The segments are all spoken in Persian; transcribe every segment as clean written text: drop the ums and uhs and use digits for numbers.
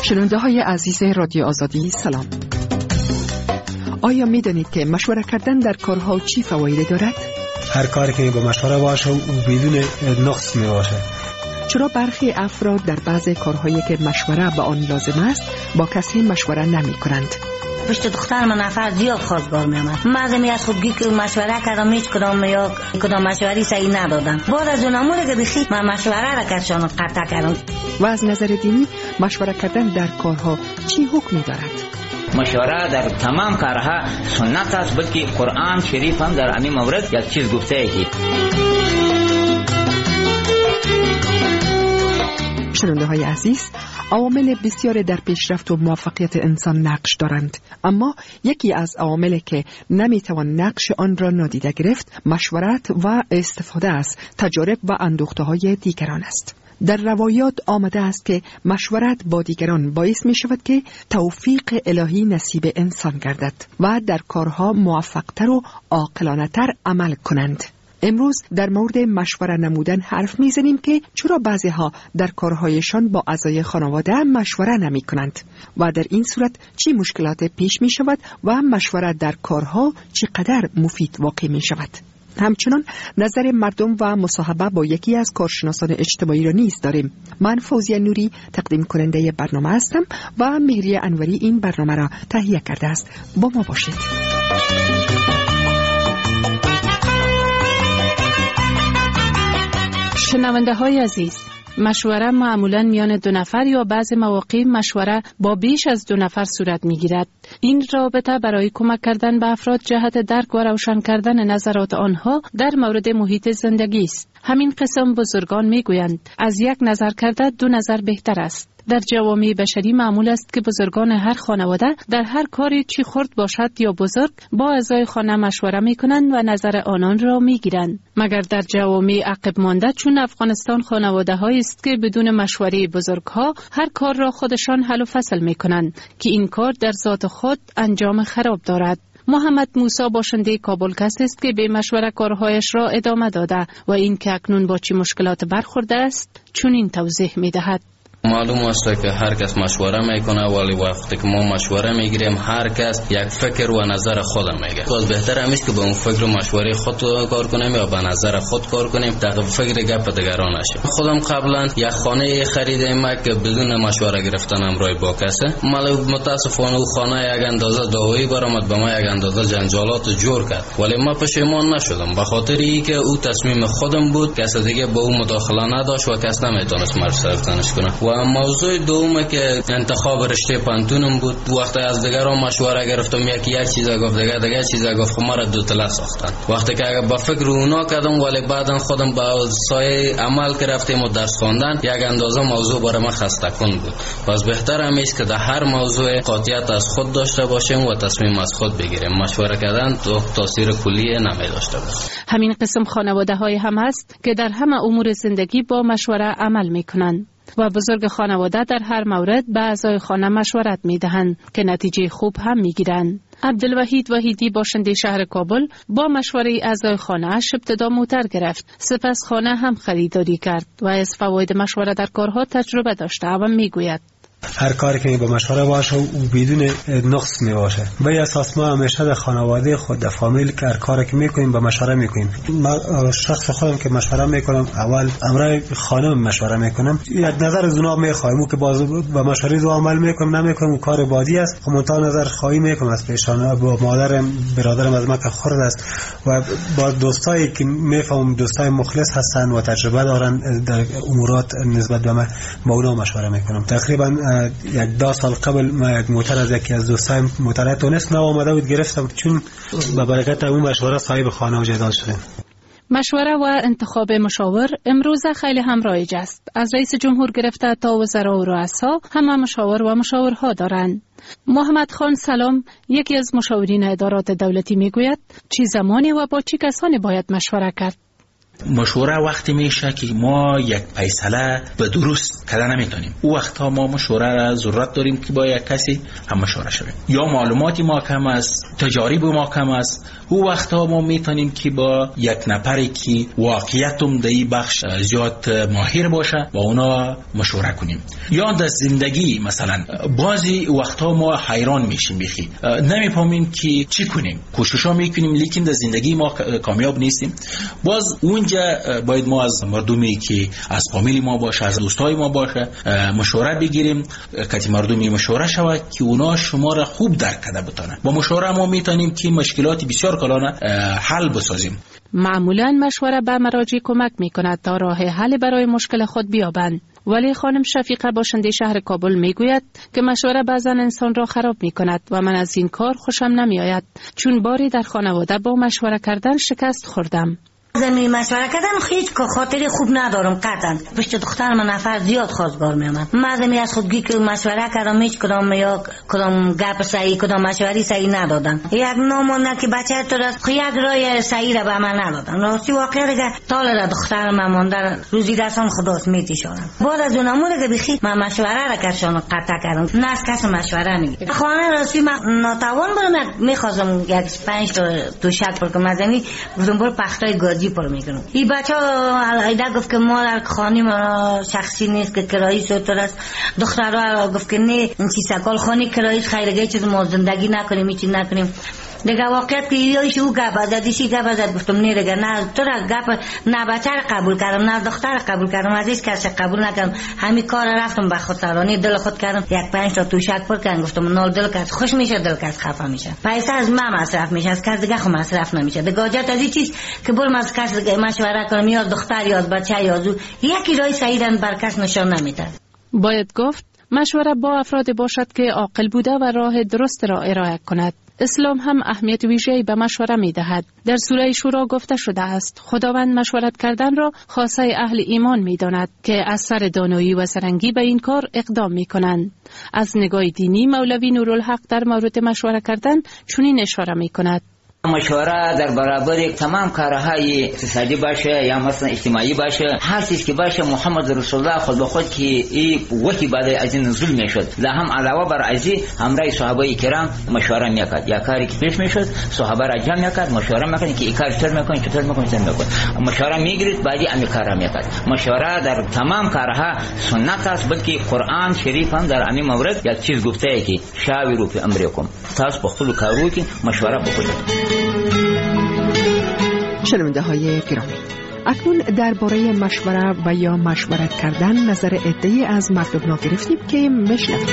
شنونده های عزیز رادیو آزادی سلام. آیا می دانید که مشوره کردن در کارها چی فواید دارد؟ هر کاری که با مشوره باشه و بدون نقص می باشه. چرا برخی افراد در بعض کارهایی که مشوره به آن لازم است با کسی مشوره نمی کنند؟ پشت دختر من نفر زیاد خواستگار می آمد. مردمی از خودگی که مشوره کردم هیچ کدام مشوری صحیح ندادن. بعد از اون اموری که بخی من مشوره را کردشان قطع کردم. و از نظر دینی مشوره کردن در کارها چی حکمی دارد؟ مشوره در تمام کارها سنت است، بلکه قرآن شریف هم در همین مورد یک چیز گفته ای. شنونده های عزیز، عوامل بسیار در پیشرفت و موفقیت انسان نقش دارند، اما یکی از عواملی که نمیتوان نقش آن را نادیده گرفت مشورت و استفاده از تجارب و اندوخته های دیگران است. در روایات آمده است که مشورت با دیگران باعث می شود که توفیق الهی نصیب انسان گردد و در کارها موفقتر و عاقلانه تر عمل کنند. امروز در مورد مشوره نمودن حرف میزنیم که چرا بعضی ها در کارهایشان با اعضای خانواده مشوره نمی کنند و در این صورت چی مشکلات پیش می شود و مشوره در کارها چقدر مفید واقع می شود. همچنان نظر مردم و مصاحبه با یکی از کارشناسان اجتماعی را نیز داریم. من فوزیه نوری تقدیم کننده برنامه هستم و مهری انوری این برنامه را تهیه کرده است. با ما باشید. شنونده های عزیز، مشوره معمولاً میان دو نفر یا بعض مواقع مشوره با بیش از دو نفر صورت میگیرد. این رابطه برای کمک کردن به افراد جهت درک و روشن کردن نظرات آنها در مورد محیط زندگی است. همین قسم بزرگان میگویند از یک نظر کرده دو نظر بهتر است. در جوامع بشری معمول است که بزرگان هر خانواده در هر کاری چی خرد باشد یا بزرگ با اعضای خانه مشوره میکنند و نظر آنان را میگیرند. مگر در جوامع عقب مانده چون افغانستان خانواده هایی است که بدون مشوره بزرگها هر کار را خودشان حل و فصل میکنند که این کار در ذات خود انجام خراب دارد. محمد موسی باشنده کابل کس است که به مشوره کارهایش را ادامه داده و این که اکنون با چی مشکلات برخورده است چون این توضیح میدهد. معلوم است که هر کس مشوره میکنه، ولی وقتی که ما مشوره میگیریم هر کس یک فکر و نظر خود میگه. باز بهتر همیشه که به اون فکر و مشوره خود کار کنیم یا به نظر خود کار کنیم تا فکر گپ دیگران نشه. خودم قبلا یک خانه خریدم که بدون مشوره گرفتن همراه با کسی، ولی متاسفانه اون خانه یک اندازه دعوایی برآمد، به ما یک اندازه جنجالات جور کرد، ولی ما پشیمان نشدم به خاطر اینکه او تصمیم خودم بود، کس دیگه به اون مداخله نداشت و کس نمیتونست مرسرتنش کنه. و موضوع دوم که انتخاب رشته پانتونم بود، وقتی از دیگران مشوره گرفتم یکی یک چیز گفت دیگه چیز گفت، ما را دو تله ساختن. وقتی که با فکر اونا کردم ولی بعدن خودم با سایه عمل گرفتم و درس خواندن، یک اندازه موضوع برای من خسته کن بود. پس بهتر است که در هر موضوع قاطعیت از خود داشته باشیم و تصمیم از خود بگیریم. مشوره کردن تاثیر کلی نمی داشته باشه. همین قسم خانواده های هم هست که در همه امور زندگی با مشوره عمل میکنند و بزرگ خانواده در هر مورد به اعضای خانه مشورت میدهند که نتیجه خوب هم میگیرند. عبدالوحید وحیدی باشنده شهر کابل با مشوره اعضای خانه اش ابتدا موتر گرفت، سپس خانه هم خریداری کرد و از فواید مشوره در کارها تجربه داشته و میگوید هر کاری که با مشوره باشه و بدون نقص می باشه. به اساس ما همیشه در خانواده خود در فامیل که هر کاری که میکنیم با مشوره میکنیم. ما شخص خودم که مشوره میکنم اول امرای خانم مشوره میکنم، یک نظر از اونها میخوایم که باز با مشوره دو عمل میکنم نمیکنم کار بادی است، خب منتها نظر خواهی میکنم از پیشان با مادرم برادرم از ما که خرد است و با دوستایی که میفهمم دوستای مخلص هستن و تجربه دارن در امورات نسبت به من با اونها مشوره میکنم. تقریبا یک 2 سال قبل ما یک موتر از یکی از دوستایم موتر تونست نو آمده بود گرفتم، چون به برکت اون مشوره صاحب خانه و جدال شدیم. مشوره و انتخاب مشاور امروز خیلی هم رایج است. از رئیس جمهور گرفته تا وزرا و رؤسا همه مشاور و مشاورها دارند. محمد خان سلام، یکی از مشاورین ادارات دولتی میگوید چه زمانی و با چه کسانی باید مشوره کرد؟ مشوره وقتی میشه که ما یک فیصله به درست کردن نمیتونیم. او وقتا ما مشوره را ضرورت داریم که با یک کسی هم مشوره شویم. یا معلوماتی ما کم است، تجارب ما کم است، او وقتا ما میتونیم که با یک نفری که واقعیتم در این بخش زیاد ماهر باشه با اونا مشوره کنیم. یا در زندگی مثلا بعضی وقتا ما حیران میشیم، بخی نمیفهمیم که چی کنیم، کوششا میکنیم لیکن در زندگی ما کامیاب نیستیم. باز اونجا باید ما از مردمی که از فامیلی ما باشه، از دوستای ما باشه مشوره بگیریم که مردمی مشوره شود که اونا شما را خوب درک کرده بتونه. با مشوره ما میتونیم که مشکلات بسیار کلان حل بسازیم. معمولا مشوره به مراجع کمک میکند تا راه حل برای مشکل خود بیابند. ولی خانم شفیقه باشنده شهر کابل میگوید که مشوره بعضا انسان را خراب میکند و من از این کار خوشم نمیآید، چون باری در خانواده با مشوره کردن شکست خوردم. زمین مشوره کردن هیچ خاطری خوب ندارم قطعا. پشت دختر من نفر زیاد خواستگار میامد. من از خودگی که مشوره کردم هیچ کدام یا کدام گپ صحیح کدام مشوری صحیح ندادن. یک نامونه که بچه تو را یک راه صحیح را به من ندادن. راستی واقعا دیگه تاله دختر من ماندن روزی دستان خداست میتیشونم. بعد از اون امور که بخی من مشوره را کردم قطع کردم. نه از کس مشوره نگیر. خانه راستی من ناتوان بودم، میخواستم یک 5 تا شک پر کنم. زمین گفتم برو پختای گاجی پر میکنم. این بچه‌ها ایده گفت که ما در خانه ما شخصی نیست که کرایی سوتر است. دخترها گفت که نه این چیز سکال خانه کرایی خیرگی چیز ما زندگی نکنیم هیچ نکنیم. دیگه واقعیت که یهویش او گپ زدیشی گپ زد. گفتم نه دیگه نه تو را گپ نه بچه را قبول کردم نه دختر را قبول کردم، از هیچ کس قبول نکردم. همین کار رفتم به خودسرانی دل خود کردم. یک 5 تا توشک پر کردم. گفتم نال دل کس خوش میشه دل کس خفه میشه. پیسه از من مصرف میشه، از کس دیگه خو مصرف نمیشه. دیگه حاجت از این چیز که برم از کس دیگه مشوره کنم یا دختر یا بچه یا زو یکی راه صحیح بر کس نشان نمیده. باید گفت مشوره با افراد باشد که عاقل بوده و راه درست را ارائه کند. اسلام هم اهمیت ویژه‌ای به مشوره می‌دهد. در سوره شورا گفته شده است خداوند مشورت کردن را خاصه اهل ایمان می‌داند که از سر دانایی و سرنگی به این کار اقدام می‌کنند. از نگاه دینی مولوی نورالحق در مورد مشوره کردن چنین اشاره می‌کند: مشوره در برابر تمام کارهای اقتصادی باشه یا مثلا اجتماعی باشه، هر چیز که باشه محمد رسول الله خود به خود که این وقتی بعد از این نزول میشد لا هم علاوه بر ازی همراه صحابه کرام مشوره میکرد. یا کاری که پیش میشد صحابه را جمع میکرد مشوره میکرد که این کار چطور میکنه چطور مشوره میگیرید بعدی همین کارا میکرد. مشوره در تمام کارها سنت است، بلکه قرآن شریف هم در همین مورد یک چیز گفته ای که شاوروا فی امرکم، تاسو په خپل کارو کې مشوره وکړئ. شنونده های گرامی، اکنون درباره مشوره و یا مشورت کردن نظر عده‌ای از مردم را گرفتیم که میشنویم.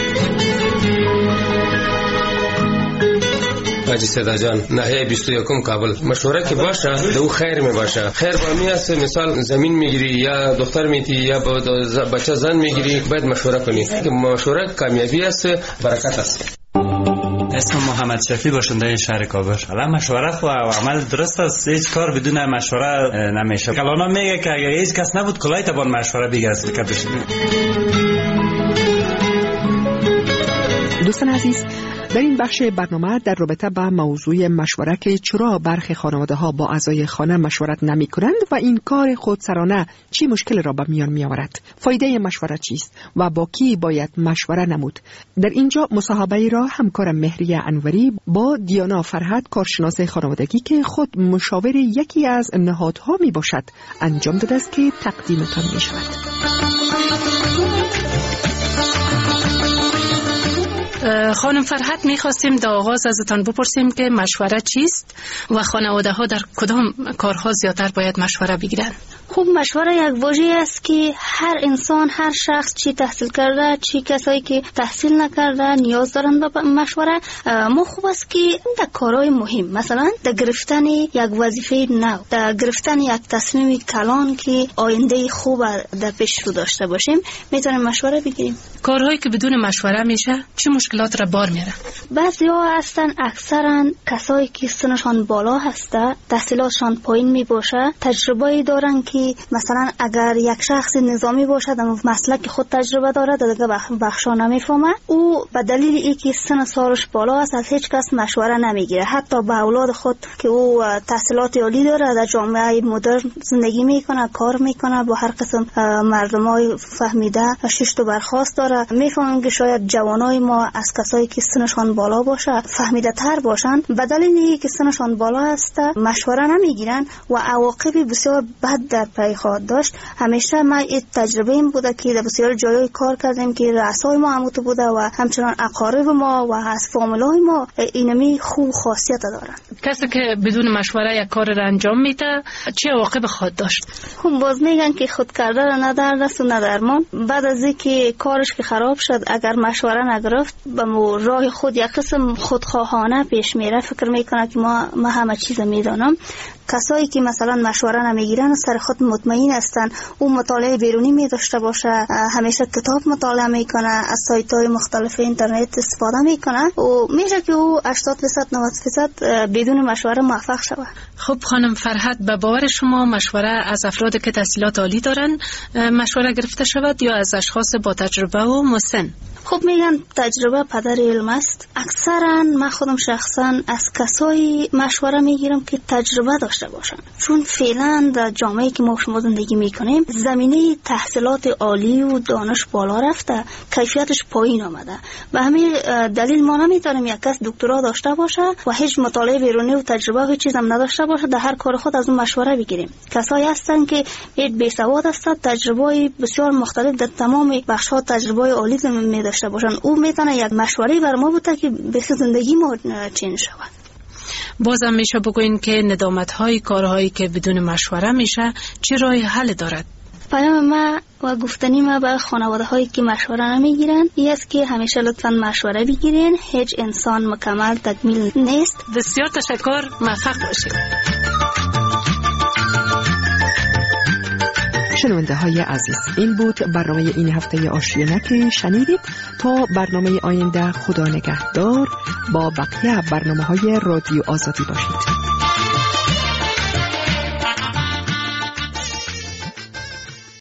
حاجی صدا جان، ناحیه 21 کابل. مشوره که باشه دو خیر می باشه. خیر با می است، مثال زمین میگیری یا دختر میتی یا بچه زن میگیری، باید مشوره کنی که مشوره کامیابی است، برکت است. اسم محمد شفیع باشنده شهر کابل. حالا مشوره خو عمل درست است، هیچ کار بدون مشوره نمیشه. کلانا میگه که اگر هیچ کس نبود کلای تبان مشوره بگیرد کدش. دوستان عزیز، در این بخش برنامه در رابطه با موضوع مشوره که چرا برخی خانواده ها با اعضای خانه مشورت نمی کنند و این کار خودسرانه چی مشکل را به میان می آورد، فایده مشوره چیست و با کی باید مشوره نمود. در اینجا مصاحبه را همکارم مهریه انوری با دیانا فرهاد کارشناس خانوادگی که خود مشاور یکی از نهادها می باشد انجام داده است که تقدیمتان می شود. خانم فرهاد، میخواستیم در آغاز ازتان بپرسیم که مشوره چیست و خانواده ها در کدام کارها زیادتر باید مشوره بگیرن؟ خوب، مشوره یک واژه است که هر انسان، هر شخص، چی تحصیل کرده چی کسایی که تحصیل نکرده نیاز دارن به مشوره. ما خوب است که در کارهای مهم، مثلا در گرفتن یک وظیفه نو، در گرفتن یک تصمیم کلان که آینده خوب در پیش رو داشته باشیم، میتونیم مشوره بگیریم. کارهایی که بدون مشوره میشه چه مشکلات را بار میاره؟ بعضی‌ها هستن اکثرا کسایی که سنشان بالا هسته، تحصیلاتشان پایین می باشه، تجربه‌ای دارن که یعنی مثلا اگر یک شخص نظامی باشد اما مسلک خود تجربه دارد دیگه بخشا نمیفهمه، او به دلیل اینکه سن سالش بالا است از هیچ کس مشوره نمیگیره، حتی به اولاد خود که او تحصیلات عالی داره در جامعه مدرن زندگی میکنه، کار میکنه، با هر قسم مردمای فهمیده شش تا برخاست داره. میفهمیم که شاید جوانای ما از کسایی که سنشان بالا باشه فهمیده تر باشن، به دلیل اینکه سنشان بالا است مشوره نمیگیرن و عواقب بسیار بد در پی خواهد داشت. همیشه ما این تجربه این بوده که در بسیار جای کار کردیم که رؤسای ما هموت بوده و همچنان اقارب ما و از فامیلای ما اینمی خوب خاصیت دارن. کسی که بدون مشوره یک کار را انجام میده چه عواقب خواهد داشت؟ خب باز میگن که خود کرده را نه در دست و نه درمان. بعد از اینکه کارش که خراب شد اگر مشوره نگرفت به راه خود یک قسم خودخواهانه پیش میره، فکر میکنه که ما همه چیز میدانم. کسایی که مثلا مشوره نمیگیرن سر خود مطمئن هستن، او مطالعه بیرونی می داشته باشه، همیشه کتاب مطالعه میکنه، از سایت‌های مختلف اینترنت استفاده میکنه و میشه که او 80% 90% بدون مشوره موفق شود. خب خانم فرحت، به باور شما مشوره از افرادی که تحصیلات عالی دارن مشوره گرفته شود یا از اشخاص با تجربه و مسن؟ خب میگن تجربه پدر علم است. اکثرا من خودم شخصا از کسایی مشوره میگیرم که تجربه داشته باشن، چون فعلا در جامعه که ما شما زندگی میکنیم زمینه تحصیلات عالی و دانش بالا رفته، کیفیتش پایین آمده. به همین دلیل ما نمیتونیم یک کس دکترا داشته باشه و هیچ مطالعه بیرونی و تجربه و چیز هم نداشته باشه در هر کار خود از اون مشوره بگیریم. کسایی هستن که بی‌سواد هستند، تجربه بسیار مختلف در تمام بخش‌ها تجربه عالی داشته باشن، او میتونه یک مشوره بر ما بوده که به زندگی ما چین شود. بازم میشه بگوین که ندامت‌های کارهایی که بدون مشوره میشه چه راه حل دارد؟ پیام ما و گفتنی ما به خانواده هایی که مشوره نمیگیرن این است که همیشه لطفاً مشوره بگیرین. هیچ انسان مکمل تکمیل نیست. بسیار تشکر، موفق باشید. شنونده های عزیز، این بود برنامه این هفته آشیانه که شنیدید. تا برنامه آینده خدا نگهدار. با بقیه برنامه های رادیو آزادی باشید.